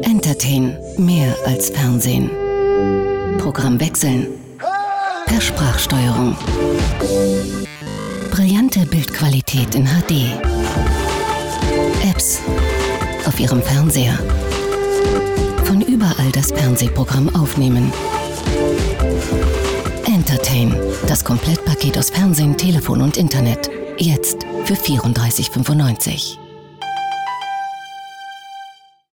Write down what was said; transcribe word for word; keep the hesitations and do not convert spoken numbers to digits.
Entertain, mehr als Fernsehen. Programm wechseln. Per Sprachsteuerung. Brillante Bildqualität in H D. Apps auf Ihrem Fernseher. Von überall das Fernsehprogramm aufnehmen. Entertain, das Komplettpaket aus Fernsehen, Telefon und Internet. Jetzt für vierunddreißig fünfundneunzig.